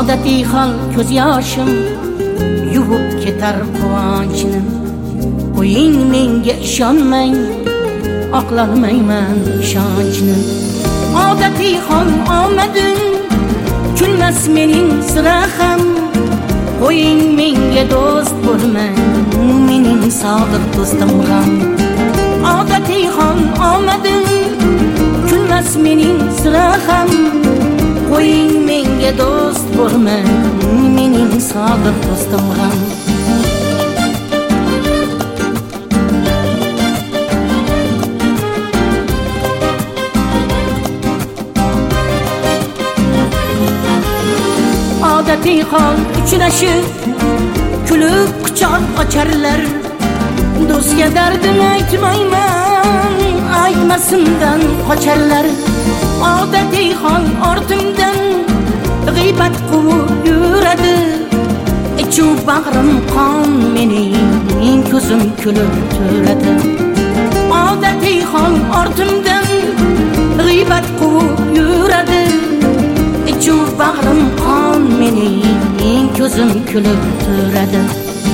odatiy hol ko'z yoshim yuvib ketar quvonchni. Qo'ying menga ishonmang, oqlolmayman ishonchni. Odatiy hol omadim kulmas mening sira ham. Qo'ying menga do'st bo'lmang, mening sodiq do'stim ham. Odatiy hol omadim kulmas mening sira ham. Qo'ying menga do'st bo'lmang, mening sodiq do'stim ham. Odatiy hol uchrashib kulib quchoq ocharlar. Do'stga dardim aytmayman, aytmasimdan qocharlar. Odatiy hol ortimdan g'iybat quvib yuradi. Ichu bag'rim qon mening, ko'zim kulib turadi. Odatiy hol ortimdan g'iybat quvib yuradi. Ichu bag'rim qon mening, ko'zim kulib turadi.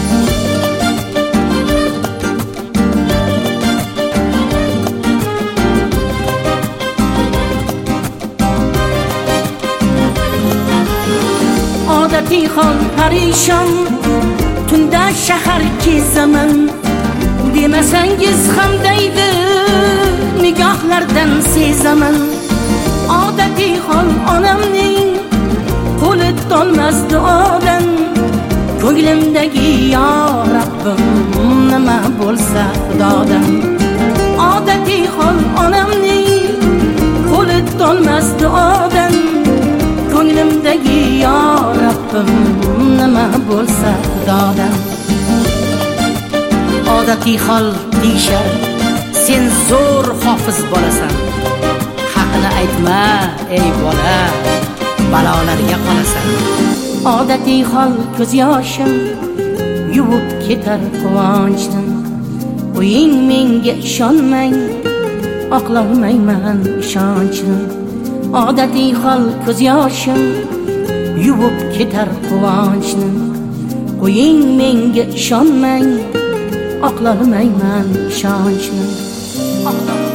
Odatiy hol parishon tunda shahar kezaman. Demasangiz ham deydi nigohlardan sezaman. Odatiy hol onamning qo'li to'lmas duodan. Ko'nglimdagi yo Rabbim nima bo'lsa Xudodan. Odatiy hol onamning qo'li to'lmas duodan. Ko'nglimdagi yo Rabbim nima bo'lsa Xudodan. Odatiy hol deyshar, sen zo'r hofiz bo'lasan. Haqni aytma ey bola, balolarga qolasan. Odatiy hol ko'z yoshim yuvib ketar quvonchni. Qo'ying menga ishonmang, oqlolmayman ishonchni. Odatiy hol ko'z yoshim yuvib ketar quvonchni. Qo'ying menga ishonmang, oqlolmayman ishonchni.